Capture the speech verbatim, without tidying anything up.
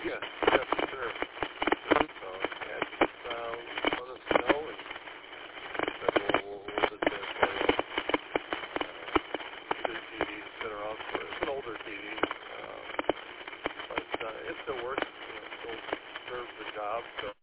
Yeah, yeah, for sure. Sure. So, yeah, just uh, let us know, and so we'll, we'll, we'll just uh, play uh, either T Vs that are out for it's an older T V, um, but uh, it still works. You know, it still serves the job. So